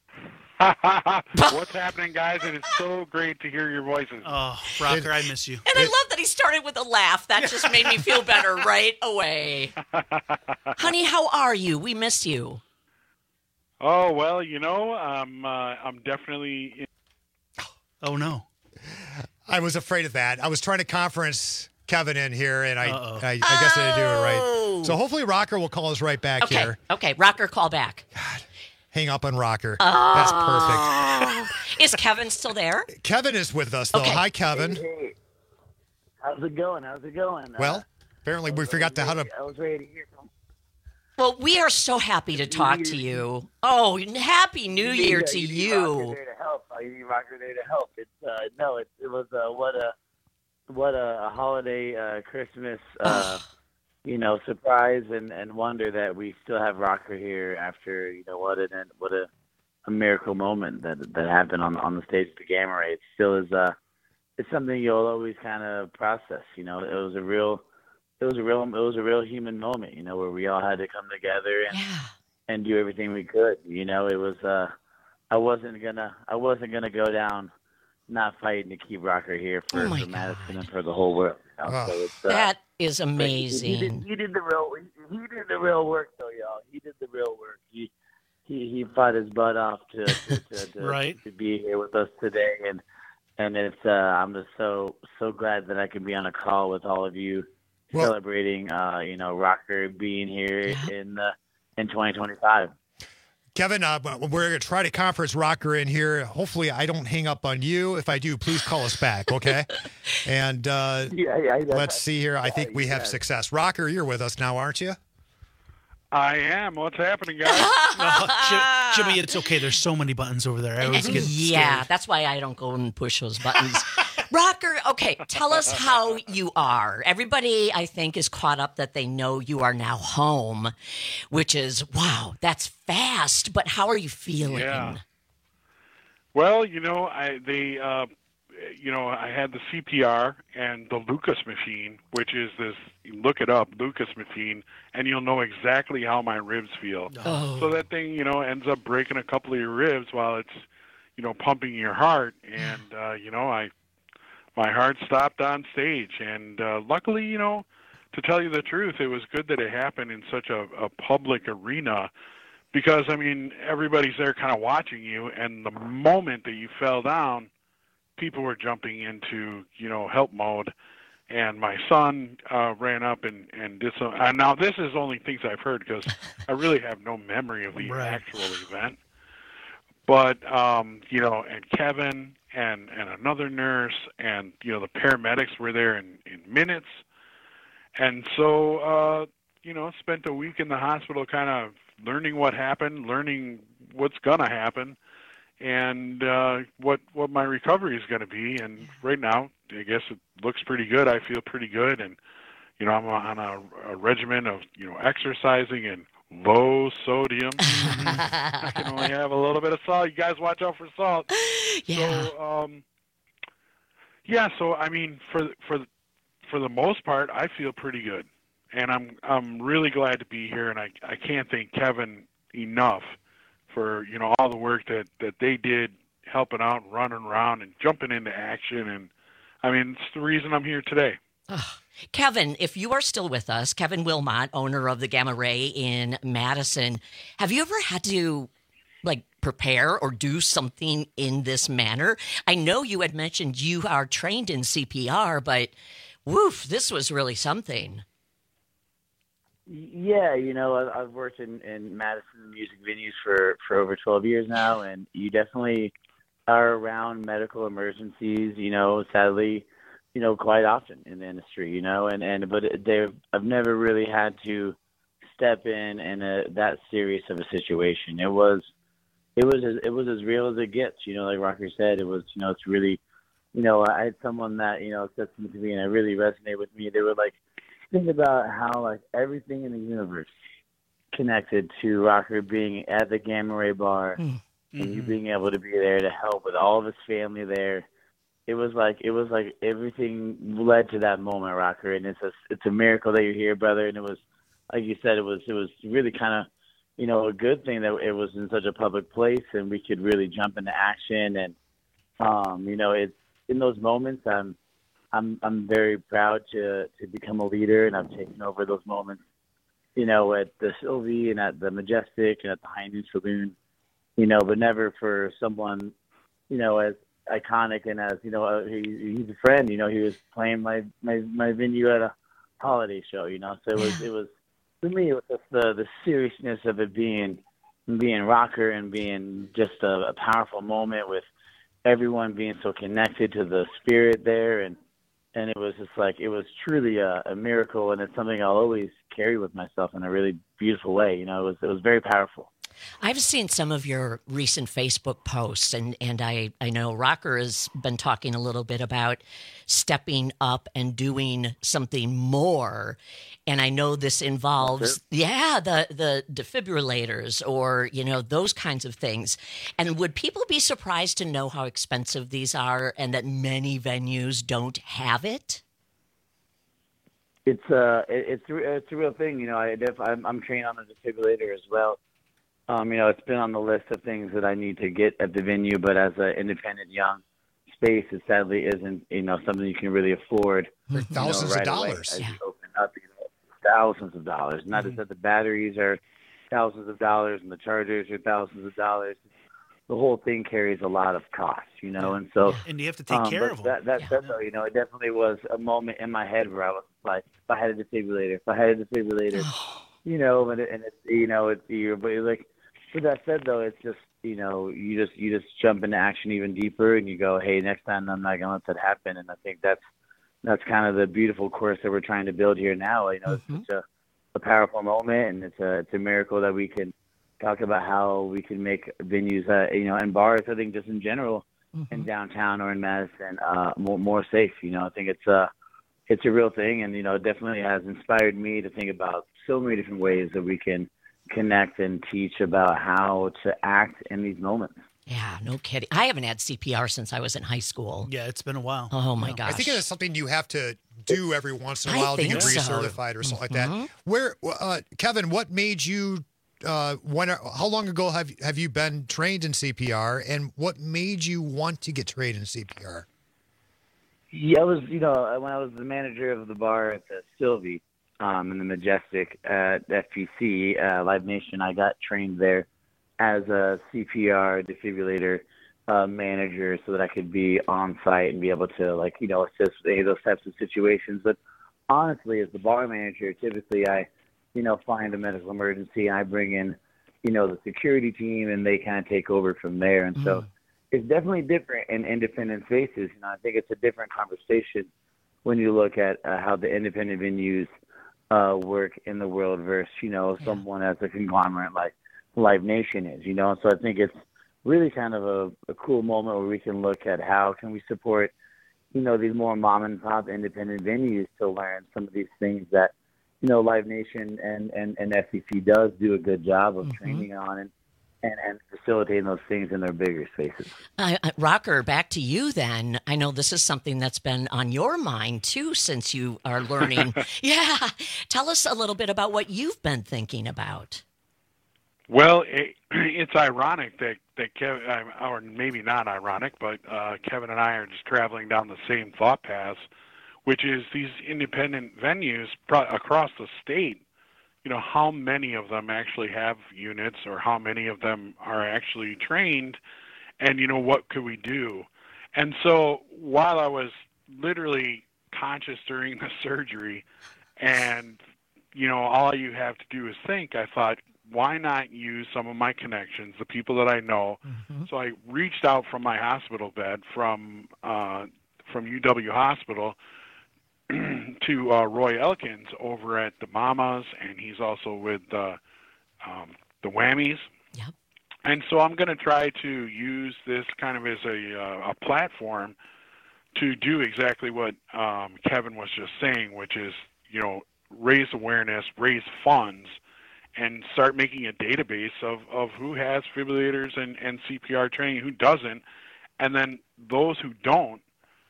Speaker 18: What's happening, guys? It is so great to hear your voices.
Speaker 7: Oh, Rocker, I miss you.
Speaker 10: And I love that he started with a laugh. That just made me feel better right away. Honey, how are you? We miss you.
Speaker 18: Oh, well, you know, I'm, uh, I'm definitely... In-
Speaker 7: oh, no.
Speaker 8: I was afraid of that. I was trying to conference Kevin in here, and I,
Speaker 10: Uh-oh.
Speaker 8: I, I guess I didn't do it right.
Speaker 10: Oh.
Speaker 8: So hopefully Rocker will call us right back
Speaker 10: Okay,
Speaker 8: here.
Speaker 10: okay. Rocker, call back.
Speaker 8: Hang up on Rocker.
Speaker 10: Oh.
Speaker 8: That's perfect.
Speaker 10: Is Kevin still there?
Speaker 8: Kevin is with us, though.
Speaker 10: Okay.
Speaker 8: Hi, Kevin.
Speaker 19: Hey, hey. How's it going? How's it going?
Speaker 8: Well, apparently we forgot to how to...
Speaker 19: I was ready to hear from
Speaker 10: Well, we are so happy to talk to you. Oh, happy New
Speaker 19: you.
Speaker 10: Year
Speaker 19: need-
Speaker 10: to
Speaker 19: you. Need
Speaker 10: you.
Speaker 19: Rocker there to help. You need Rocker there to help. It's uh, no, it, it was uh, what a what a, a holiday uh, Christmas uh, you know surprise and, and wonder that we still have Rocker here after you know what an what a, a miracle moment that that happened on on the stage of the Gamma Ray. It still is uh it's something you'll always kind of process. You know, it was a real. It was a real, it was a real human moment, you know, where we all had to come together and
Speaker 10: yeah.
Speaker 19: and do everything we could. You know, it was. Uh, I wasn't gonna, I wasn't gonna go down, not fighting to keep Rocker here for,
Speaker 10: Oh my
Speaker 19: for Madison and for the whole world. You know?
Speaker 8: Oh.
Speaker 19: So it's, uh,
Speaker 10: That is
Speaker 19: but he-
Speaker 10: amazing.
Speaker 19: He, did, he did the real, he, he did the real work, though, y'all. He did the real work. He he, he fought his butt off to to, to, to,
Speaker 7: Right.
Speaker 19: to be here with us today, and and it's. Uh, I'm just so so glad that I could be on a call with all of you.
Speaker 8: Well-
Speaker 19: Celebrating, uh, you know, Rocker being here in uh, in twenty twenty-five.
Speaker 8: Kevin, uh, we're going to try to conference Rocker in here. Hopefully I don't hang up on you. If I do, please call us back, okay? And uh,
Speaker 19: Yeah, yeah, yeah.
Speaker 8: let's see here. I think we have
Speaker 19: yeah.
Speaker 8: success. Rocker, you're with us now, aren't you?
Speaker 18: I am. What's happening, guys?
Speaker 7: Oh, Jim- Jimmy, it's okay. There's so many buttons over there. I always get
Speaker 10: yeah,
Speaker 7: scared.
Speaker 10: that's why I don't go and push those buttons. Rocker, okay, tell us how you are. Everybody, I think, is caught up that they know you are now home, which is, wow, that's fast. But how are you feeling?
Speaker 18: Yeah. Well, you know, I they, uh, you know, I had the C P R and the Lucas machine, which is this. Look it up, Lucas machine, and you'll know exactly how my ribs feel.
Speaker 10: Oh.
Speaker 18: So that thing, you know, ends up breaking a couple of your ribs while it's, you know, pumping your heart, and uh, you know, I, my heart stopped on stage, and uh, luckily, you know, to tell you the truth, it was good that it happened in such a, a public arena. Because, I mean, everybody's there kind of watching you, and the moment that you fell down, people were jumping into, you know, help mode. And my son uh, ran up and, and did some. And now, this is only things I've heard because I really have no memory of the
Speaker 7: Right.
Speaker 18: actual event. But, um, you know, and Kevin and, and another nurse and, you know, the paramedics were there in, in minutes. And so, uh, you know, spent a week in the hospital kind of learning what happened, learning what's going to happen, and uh, what what my recovery is going to be. And right now, I guess it looks pretty good. I feel pretty good, and you know, I'm on a, a regimen of you know exercising and low sodium. I can only have a little bit of salt. You guys watch out for salt.
Speaker 10: Yeah.
Speaker 18: So, um, yeah. So I mean, for for for the most part, I feel pretty good. And I'm I'm really glad to be here, and I I can't thank Kevin enough for you know all the work that, that they did, helping out, and running around, and jumping into action, and I mean it's the reason I'm here today.
Speaker 10: Kevin, if you are still with us, Kevin Wilmot, owner of the Gamma Ray in Madison, have you ever had to like prepare or do something in this manner? I know you had mentioned you are trained in C P R, but woof, this was really something.
Speaker 19: Yeah, you know, I've, I've worked in, in Madison music venues for, for over twelve years now, and you definitely are around medical emergencies, you know, sadly, you know, quite often in the industry, you know, and, and but they've, I've never really had to step in in a, that serious of a situation. It was, it was, as, it was as real as it gets, you know, like Rocker said, it was, you know, it's really, you know, I had someone that, you know, said something to me and it really resonated with me. They were like, think about how like everything in the universe connected to Rocker being at the Gamma Ray bar
Speaker 10: Mm.
Speaker 19: and you being able to be there to help with all of his family there it was like it was like everything led to that moment, Rocker, and it's a it's a miracle that you're here, brother. And it was, like you said, it was it was really kind of, you know, a good thing that it was in such a public place and we could really jump into action. And um, you know, it's in those moments, I'm I'm I'm very proud to to become a leader, and I've taken over those moments, you know, at the Sylvie and at the Majestic and at the High Noon Saloon, you know, but never for someone, you know, as iconic and as, you know, uh, he, he's a friend, you know, he was playing my, my, my venue at a holiday show, you know, so it was, it was, for me, it was just the, the seriousness of it being, being Rocker and being just a, a powerful moment with everyone being so connected to the spirit there. And, and it was just like, it was truly a, a miracle, and it's something I'll always carry with myself in a really beautiful way. You know, it was, it was very powerful.
Speaker 10: I've seen some of your recent Facebook posts, and, and I, I know Rocker has been talking a little bit about stepping up and doing something more. And I know this involves, yeah, the, the defibrillators or, you know, those kinds of things. And would people be surprised to know how expensive these are and that many venues don't have it?
Speaker 19: It's uh, it, it's it's a real thing, you know. I def, I'm, I'm trained on a defibrillator as well. Um, you know, it's been on the list of things that I need to get at the venue, but as an independent young space, it sadly isn't, you know, something you can really afford.
Speaker 8: For thousands
Speaker 19: you know, right
Speaker 8: of dollars.
Speaker 19: Away, as you open up, you know, thousands of dollars. Not mm-hmm. just that the batteries are thousands of dollars and the chargers are thousands of dollars. The whole thing carries a lot of cost, you know, and so.
Speaker 7: And you have to take
Speaker 19: um,
Speaker 7: care of them.
Speaker 19: That, that yeah. said, though, you know, it definitely was a moment in my head where I was like, if I had a defibrillator, if I had a defibrillator, you know, and, it, and it's, you know, it's, you're, but you're like, with that said, though, it's just, you know, you just you just jump into action even deeper, and you go, hey, next time I'm not going to let that happen. And I think that's that's kind of the beautiful course that we're trying to build here now. You know, mm-hmm. it's such a, a powerful moment, and it's a it's a miracle that we can talk about how we can make venues, uh, you know, and bars, I think just in general, mm-hmm. in downtown or in Madison, uh, more more safe. You know, I think it's a it's a real thing, and you know, it definitely has inspired me to think about so many different ways that we can connect and teach about how to act in these moments.
Speaker 10: Yeah, no kidding. I haven't had C P R since I was in high school.
Speaker 7: Yeah, it's been a while.
Speaker 10: Oh, my
Speaker 7: yeah.
Speaker 10: gosh.
Speaker 8: I think it's something you have to do every once in a
Speaker 10: I
Speaker 8: while to
Speaker 10: think
Speaker 8: get
Speaker 10: so.
Speaker 8: recertified or something
Speaker 10: Mm-hmm.
Speaker 8: like that. Where, uh, Kevin, what made you, uh, when, how long ago have, have you been trained in C P R, and what made you want to get trained in C P R?
Speaker 19: Yeah, I was, you know, when I was the manager of the bar at the Sylvie, Um, in the Majestic at F P C, uh, Live Nation, I got trained there as a C P R defibrillator uh, manager so that I could be on site and be able to, like, you know, assist with any of those types of situations. But honestly, as the bar manager, typically I, you know, find a medical emergency and I bring in, you know, the security team and they kind of take over from there. And mm. so it's definitely different in independent spaces. You know, I think it's a different conversation when you look at uh, how the independent venues Uh, work in the world versus, you know, yeah. someone as a conglomerate like Live Nation is, you know. So I think it's really kind of a, a cool moment where we can look at how can we support, you know, these more mom and pop independent venues to learn some of these things that, you know, Live Nation and, and, and F C C does do a good job of mm-hmm. training on and, and, and facilitating those things in their bigger spaces.
Speaker 10: Uh, Rocker, back to you then. I know this is something that's been on your mind, too, since you are learning. yeah. Tell us a little bit about what you've been thinking about.
Speaker 18: Well, it, it's ironic that, that Kevin, or maybe not ironic, but uh, Kevin and I are just traveling down the same thought paths, which is these independent venues pro- across the state. You know, how many of them actually have units or how many of them are actually trained, and, you know, what could we do? And so while I was literally conscious during the surgery and, you know, all you have to do is think, I thought, why not use some of my connections, the people that I know? Mm-hmm. So I reached out from my hospital bed from uh, from U W Hospital to uh, Roy Elkins over at the Mamas, and he's also with uh, um, the Whammies.
Speaker 10: Yep.
Speaker 18: And so I'm going to try to use this kind of as a, uh, a platform to do exactly what um, Kevin was just saying, which is, you know, raise awareness, raise funds, and start making a database of, of who has defibrillators and, and C P R training, who doesn't, and then those who don't,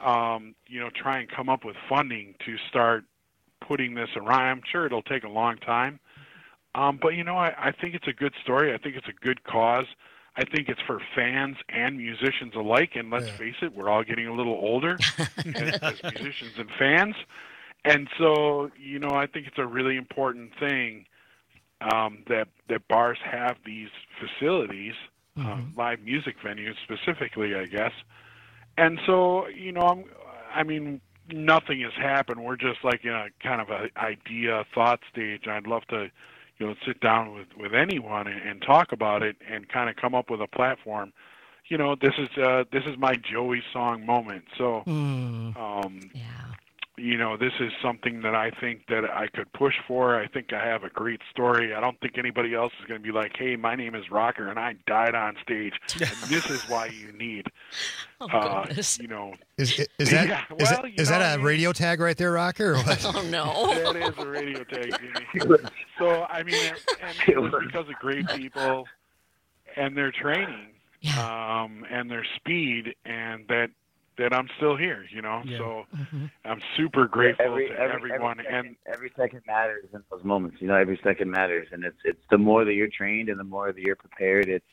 Speaker 18: um, you know, try and come up with funding to start putting this around. I'm sure it'll take a long time. Um, but, you know, I, I think it's a good story. I think it's a good cause. I think it's for fans and musicians alike. And let's
Speaker 8: Yeah.
Speaker 18: face it, we're all getting a little older as, as musicians and fans. And so, you know, I think it's a really important thing um, that, that bars have these facilities, um, live music venues specifically, I guess. And so, you know, I'm, I mean, nothing has happened. We're just like in a kind of a idea, thought stage. I'd love to, you know, sit down with, with anyone and, and talk about it and kind of come up with a platform. You know, this is uh, this is my Joey song moment. So,
Speaker 10: Mm.
Speaker 18: um, you know, this is something that I think that I could push for. I think I have a great story. I don't think anybody else is going to be like, hey, my name is Rocker and I died on stage, and this is why you need,
Speaker 10: Oh,
Speaker 18: uh,
Speaker 10: goodness.
Speaker 18: you know.
Speaker 8: Is, is, is that
Speaker 18: Yeah,
Speaker 8: is
Speaker 18: well,
Speaker 8: that,
Speaker 18: you
Speaker 8: is
Speaker 18: know,
Speaker 8: that
Speaker 18: I
Speaker 8: a
Speaker 18: mean-
Speaker 8: radio tag right there, Rocker? Or what?
Speaker 10: Oh, no.
Speaker 18: That is a radio tag, Jimmy. So, I mean, and it was because of great people and their training um, and their speed, and that that I'm still here, you know.
Speaker 19: Yeah.
Speaker 18: So
Speaker 10: Mm-hmm.
Speaker 18: I'm super grateful
Speaker 19: every,
Speaker 18: to
Speaker 19: every,
Speaker 18: everyone.
Speaker 19: Every second,
Speaker 18: and
Speaker 19: every second matters in those moments. You know, every second matters, and it's it's the more that you're trained and the more that you're prepared. It's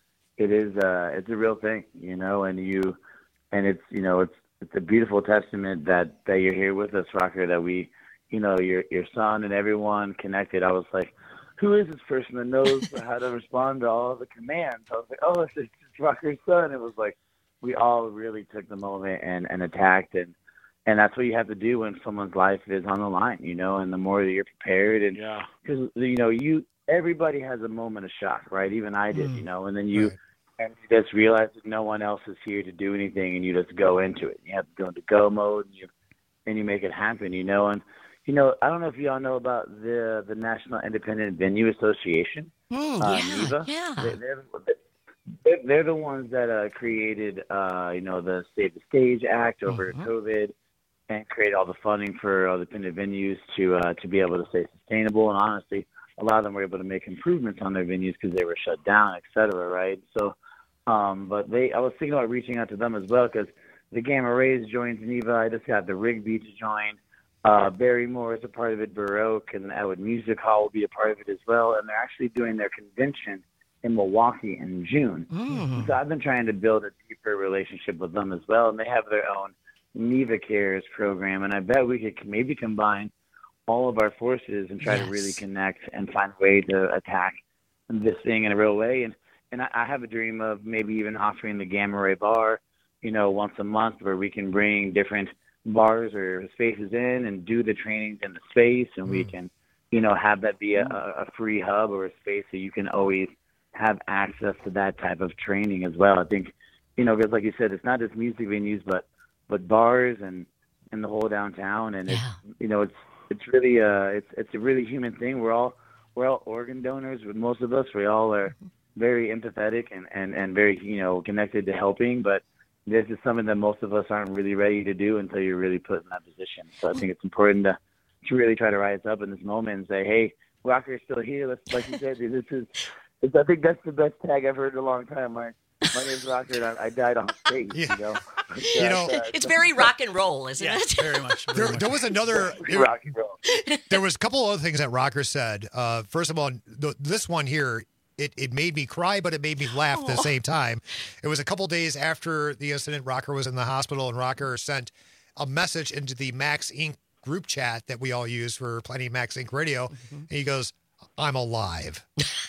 Speaker 19: it is uh it's a real thing, you know, and you and it's you know it's it's a beautiful testament that that you're here with us, Rocker. That we, you know, your your son and everyone connected. I was like, who is this person that knows how to respond to all the commands? I was like, oh, it's, it's Rocker's son. It was like we all really took the moment and, and attacked, and and that's what you have to do when someone's life is on the line, you know. And the more that you're prepared, and
Speaker 18: yeah,
Speaker 19: because you know you everybody has a moment of shock, right? Even I did,
Speaker 8: Mm.
Speaker 19: you know. And then you and you just realize that no one else is here to do anything, and you just go into it. You have to go into go mode, and you and you make it happen, you know. And you know, I don't know if you all know about the the National Independent Venue Association.
Speaker 10: Mm,
Speaker 19: uh,
Speaker 10: yeah,
Speaker 19: NIVA.
Speaker 10: yeah.
Speaker 19: They, they're, they're, they're the ones that uh, created, uh, you know, the Save the Stage Act over
Speaker 10: Mhm.
Speaker 19: COVID, and create all the funding for uh, independent venues to uh, to be able to stay sustainable. And honestly, a lot of them were able to make improvements on their venues because they were shut down, et cetera, right? So, um, but they, I was thinking about reaching out to them as well because the Gamma Rays joined NIVA. I just got the Rigby to join. Uh, Barrymore is a part of it. Baroque and the Atwood Music Hall will be a part of it as well. And they're actually doing their convention in Milwaukee in June.
Speaker 10: Mm.
Speaker 19: So I've been trying to build a deeper relationship with them as well. And they have their own NIVA Cares program. And I bet we could maybe combine all of our forces and try
Speaker 10: Yes.
Speaker 19: to really connect and find a way to attack this thing in a real way. And and I, I have a dream of maybe even offering the Gamma Ray Bar, you know, once a month where we can bring different bars or spaces in and do the trainings in the space, and we can, you know, have that be a, a free hub or a space so you can always have access to that type of training as well. I think, you know, because like you said, it's not just music venues, but but bars and and the whole downtown, and it's you know it's it's really uh it's it's a really human thing. We're all we're all organ donors, but most of us we all are very empathetic and and and very you know connected to helping, but this is something that most of us aren't really ready to do until you're really put in that position. So I think it's important to, to really try to rise up in this moment and say, hey, Rocker's still here. Let's, like you said, this is, it's, I think that's the best tag I've heard in a long time. My, my name's Rocker, and I, I died on stage, you know.
Speaker 8: You know,
Speaker 10: It's very rock and roll, isn't
Speaker 7: Yeah,
Speaker 10: it?
Speaker 7: very much. Very
Speaker 8: There,
Speaker 7: much.
Speaker 8: there was another.
Speaker 19: Rock and roll.
Speaker 8: There was a couple other things that Rocker said. Uh, first of all, th- this one here, it, it made me cry, but it made me laugh at the
Speaker 10: Aw.
Speaker 8: same time. It was a couple days after the incident. Rocker was in the hospital, and Rocker sent a message into the Max Incorporated group chat that we all use for Plenty of Max Incorporated Radio. And he goes, I'm alive.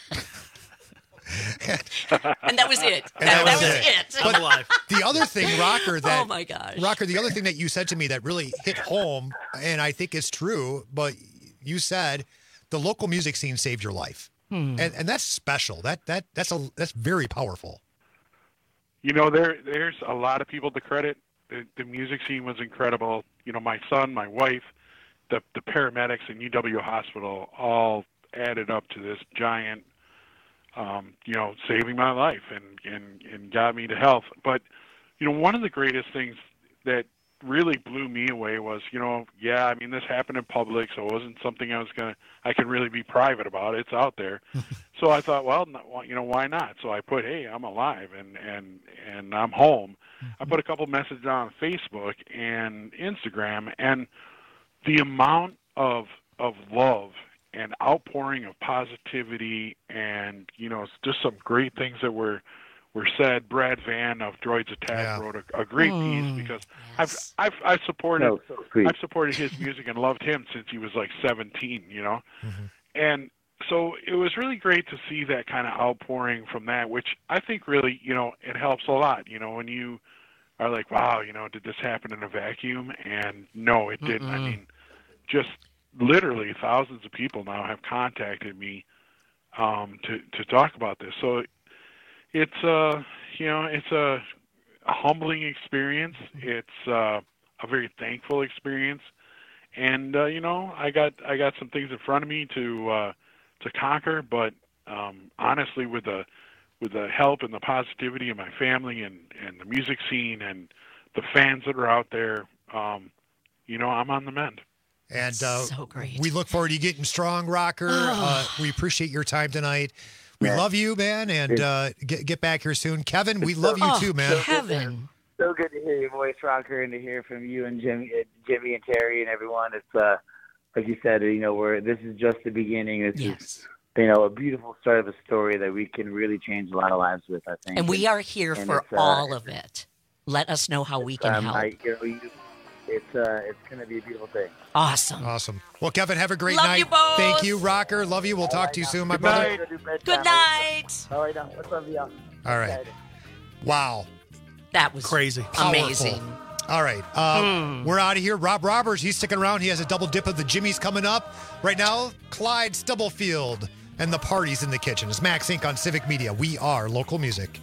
Speaker 10: And that was it.
Speaker 8: And
Speaker 10: that,
Speaker 8: that
Speaker 10: that
Speaker 8: was
Speaker 10: was
Speaker 8: it.
Speaker 10: it.
Speaker 7: I'm alive.
Speaker 8: The other thing, Rocker, that
Speaker 10: Oh, my gosh.
Speaker 8: Rocker, the other thing that you said to me that really hit home, and I think is true, but you said the local music scene saved your life,
Speaker 10: Hmm.
Speaker 8: and and that's special. That that that's a that's very powerful.
Speaker 18: You know, there there's a lot of people to credit. The, the music scene was incredible. You know, my son, my wife, the the paramedics in U W Hospital all added up to this giant, um, you know, saving my life and, and, and got me to health. But, you know, one of the greatest things that really blew me away was, you know, yeah, I mean, this happened in public, so it wasn't something I was going to, I could really be private about. It's out there. so I thought, well, no, you know, why not? So I put, hey, I'm alive and and and I'm home. I put a couple messages on Facebook and Instagram, and the amount of of love and outpouring of positivity, and you know, just some great things that were were said. Brad Van of Droids Attack
Speaker 8: Yeah.
Speaker 18: wrote a, a great
Speaker 10: Mm,
Speaker 18: piece because
Speaker 10: yes.
Speaker 18: I've I've I've supported
Speaker 19: No, so sweet.
Speaker 18: I've supported his music and loved him since he was like seventeen, you know,
Speaker 8: Mm-hmm.
Speaker 18: and so it was really great to see that kind of outpouring from that, which I think really, you know, it helps a lot, you know, when you are like, wow, you know, did this happen in a vacuum? And no, it didn't. I
Speaker 10: Mm-mm.
Speaker 18: mean, just literally thousands of people now have contacted me um, to to talk about this. So it's uh, you know, it's a, a humbling experience. It's uh, a very thankful experience, and uh, you know, I got I got some things in front of me to uh, to conquer. But um, honestly, with the with the help and the positivity of my family and, and the music scene and the fans that are out there, um, you know, I'm on the mend.
Speaker 8: And uh,
Speaker 10: So great.
Speaker 8: we look forward to you getting strong, Rocker. uh, we appreciate your time tonight. We
Speaker 19: Yeah.
Speaker 8: love you, man, and uh, get get back here soon. Kevin, we love you
Speaker 10: Oh,
Speaker 8: too, man.
Speaker 10: Kevin.
Speaker 19: So good to hear your voice, Rocker, and to hear from you and Jimmy, uh, Jimmy and Terry and everyone. It's uh, like you said, you know, we're this is just the beginning. This
Speaker 10: Yes.
Speaker 19: is, you know, a beautiful start of a story that we can really change a lot of lives with, I think.
Speaker 10: And we are here
Speaker 19: and
Speaker 10: for
Speaker 19: it's, uh,
Speaker 10: all of it. Let us know how we can
Speaker 19: um,
Speaker 10: help.
Speaker 19: I, you know, you, it's uh, it's going to be a beautiful thing.
Speaker 10: Awesome.
Speaker 8: Awesome. Well, Kevin, have a great
Speaker 10: Love
Speaker 8: night.
Speaker 10: you both.
Speaker 8: Thank you, Rocker. Love you. We'll talk to you soon, my
Speaker 18: Good
Speaker 8: brother.
Speaker 18: night.
Speaker 10: Good night.
Speaker 19: All right, now, what's up, y'all?
Speaker 8: All right. Wow.
Speaker 10: That was
Speaker 7: Crazy.
Speaker 10: amazing.
Speaker 8: Powerful. All right. Uh, We're out of here. Rob Roberts, he's sticking around. He has a double dip of the Jimmys coming up. Right now, Clyde Stubblefield and the party's in the kitchen. It's Max Incorporated on Civic Media. We are local music.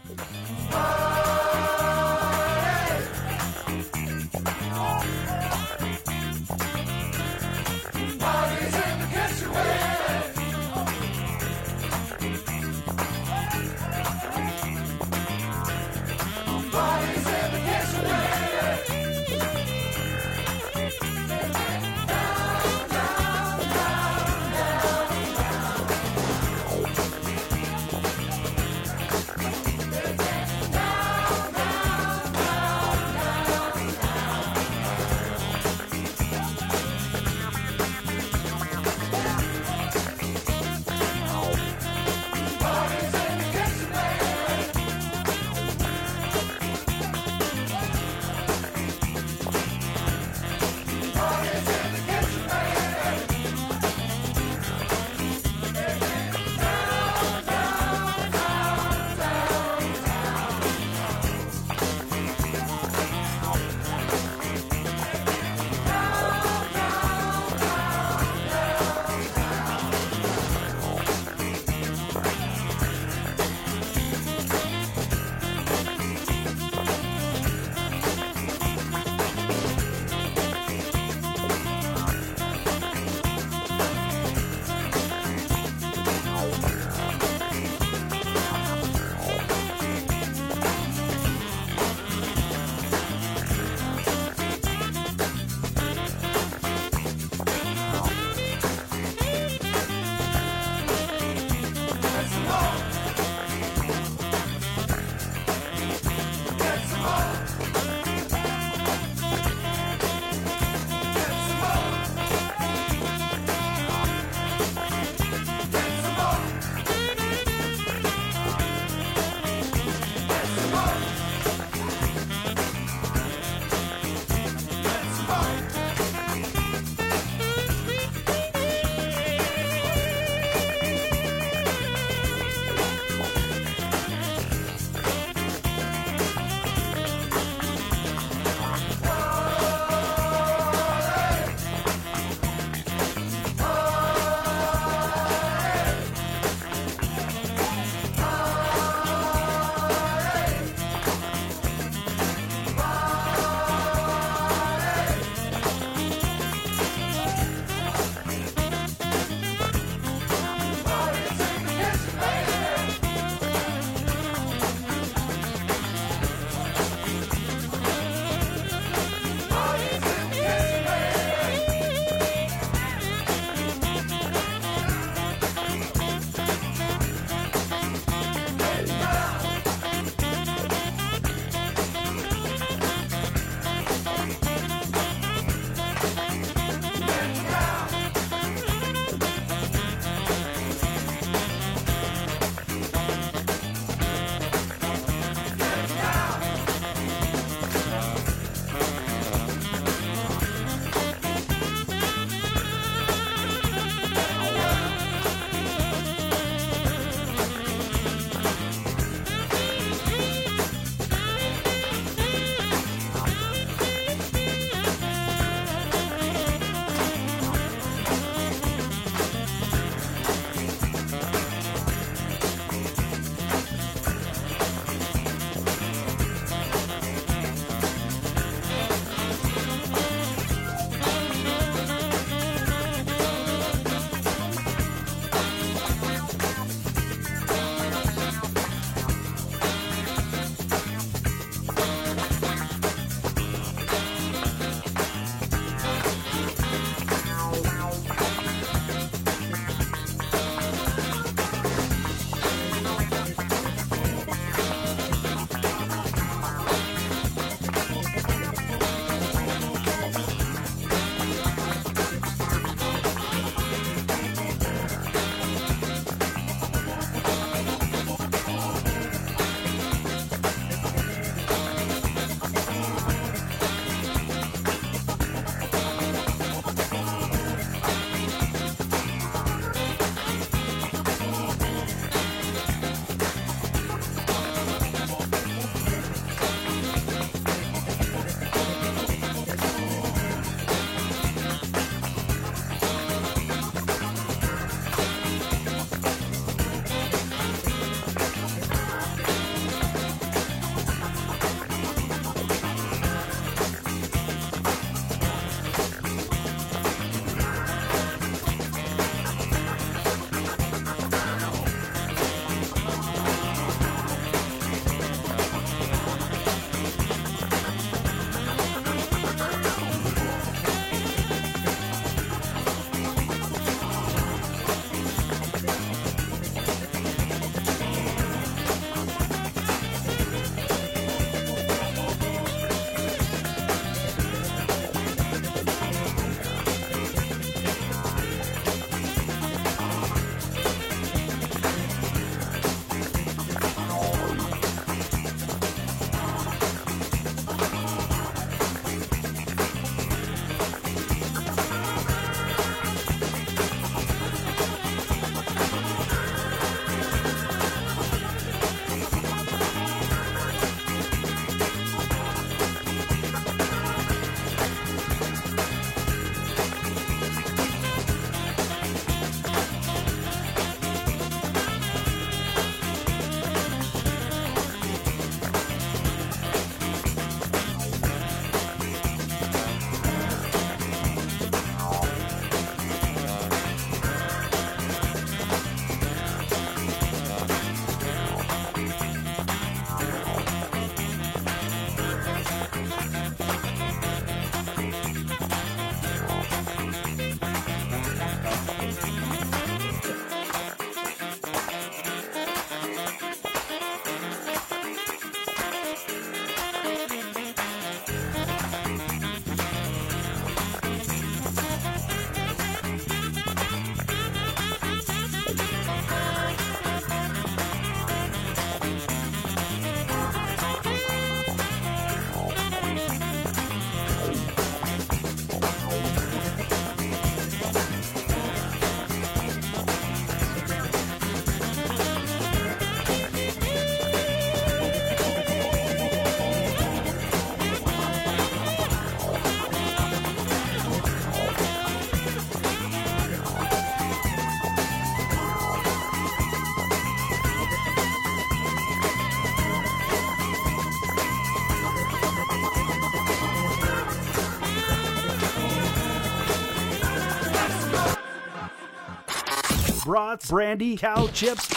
Speaker 12: brats, brandy, cow chips,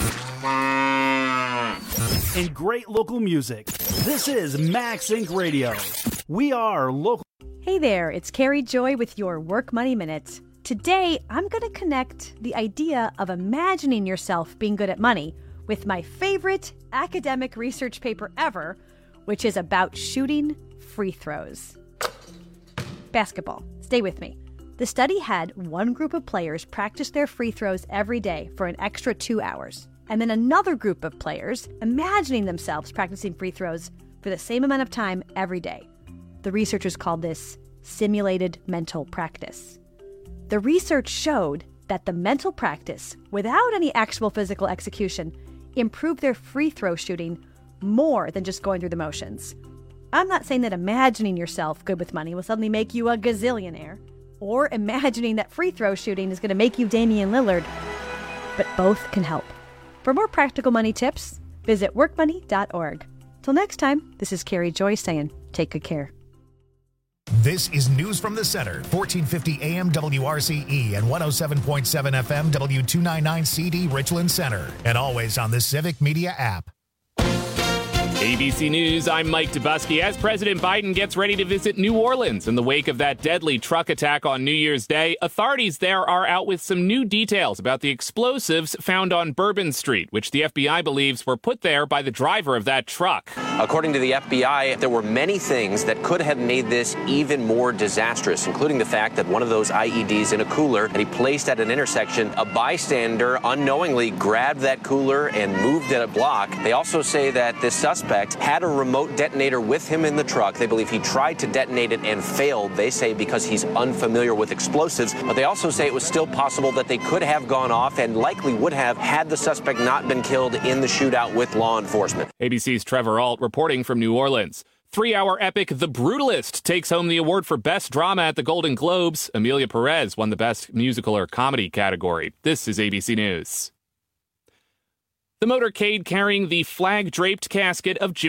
Speaker 12: and great local music. This is Max Incorporated. Radio. We are local.
Speaker 6: Hey there, it's Carrie Joy with your Work Money Minute. Today, I'm going to connect the idea of imagining yourself being good at money with my favorite academic research paper ever, which is about shooting free throws. Basketball. Stay with me. The study had one group of players practice their free throws every day for an extra two hours, and then another group of players imagining themselves practicing free throws for the same amount of time every day. The researchers called this simulated mental practice. The research showed that the mental practice, without any actual physical execution, improved their free throw shooting more than just going through the motions. I'm not saying that imagining yourself good with money will suddenly make you a gazillionaire, or imagining that free throw shooting is going to make you Damian Lillard, but both can help. For more practical money tips, visit work money dot org. Till next time, this is Carrie Joy saying, take good care.
Speaker 1: This is News from the Center, fourteen fifty A M W R C E and one oh seven point seven F M W two ninety-nine C D Richland Center, and always on the Civic Media app.
Speaker 2: A B C News, I'm Mike Dubusky. As President Biden gets ready to visit New Orleans in the wake of that deadly truck attack on New Year's Day, authorities there are out with some new details about the explosives found on Bourbon Street, which the F B I believes were put there by the driver of that truck.
Speaker 3: According to the F B I, there were many things that could have made this even more disastrous, including the fact that one of those I E Ds in a cooler that he placed at an intersection, a bystander unknowingly grabbed that cooler and moved it a block. They also say that this suspect had a remote detonator with him in the truck. They believe he tried to detonate it and failed, they say, because he's unfamiliar with explosives. But they also say it was still possible that they could have gone off and likely would have had the suspect not been killed in the shootout with law enforcement.
Speaker 2: A B C's Trevor Ault reporting from New Orleans. Three-hour epic The Brutalist takes home the award for Best Drama at the Golden Globes. Emilia Perez won the Best Musical or Comedy category. This is A B C News. The motorcade carrying the flag-draped casket of Jimmy